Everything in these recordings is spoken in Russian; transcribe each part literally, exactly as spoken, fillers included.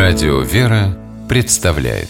Радио «Вера» представляет.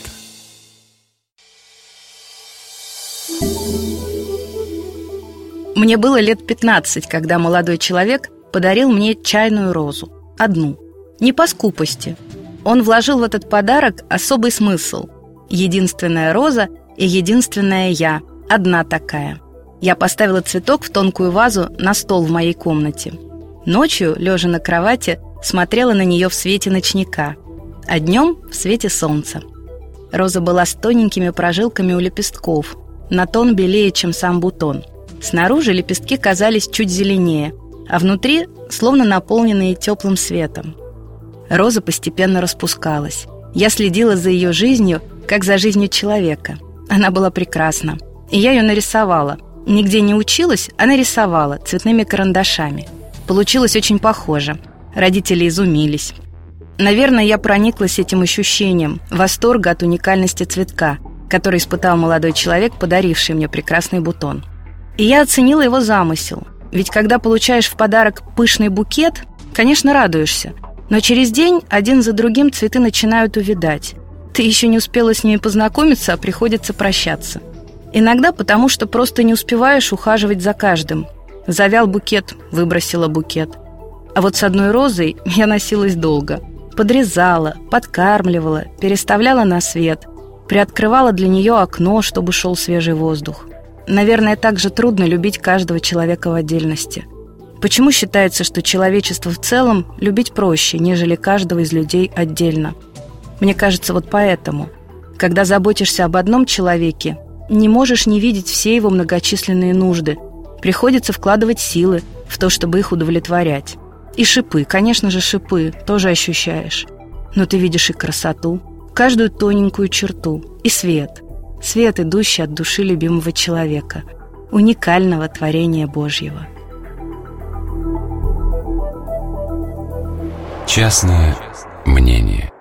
Мне было лет пятнадцать, когда молодой человек подарил мне чайную розу. Одну. Не по скупости. Он вложил в этот подарок особый смысл. Единственная роза и единственная я. Одна такая. Я поставила цветок в тонкую вазу на стол в моей комнате. Ночью, лежа на кровати, смотрела на нее в свете ночника, а днем в свете солнца. Роза была с тоненькими прожилками у лепестков, на тон белее, чем сам бутон. Снаружи лепестки казались чуть зеленее, а внутри словно наполненные теплым светом. Роза постепенно распускалась. Я следила за ее жизнью, как за жизнью человека. Она была прекрасна, и я ее нарисовала. Нигде не училась, а нарисовала цветными карандашами. Получилось очень похоже. Родители изумились. Наверное, я прониклась этим ощущением восторга от уникальности цветка, который испытал молодой человек, подаривший мне прекрасный бутон. И я оценила его замысел. Ведь когда получаешь в подарок пышный букет, конечно, радуешься, но через день один за другим цветы начинают увядать. Ты еще не успела с ними познакомиться, а приходится прощаться. Иногда потому, что просто не успеваешь ухаживать за каждым. Завял букет, выбросила букет. А вот с одной розой я носилась долго. Подрезала, подкармливала, переставляла на свет, приоткрывала для нее окно, чтобы шел свежий воздух. Наверное, так же трудно любить каждого человека в отдельности. Почему считается, что человечество в целом любить проще, нежели каждого из людей отдельно? Мне кажется, вот поэтому, когда заботишься об одном человеке, не можешь не видеть все его многочисленные нужды. Приходится вкладывать силы в то, чтобы их удовлетворять. И шипы, конечно же, шипы тоже ощущаешь. Но ты видишь и красоту, каждую тоненькую черту, и свет. Свет, идущий от души любимого человека, уникального творения Божьего. Частное мнение.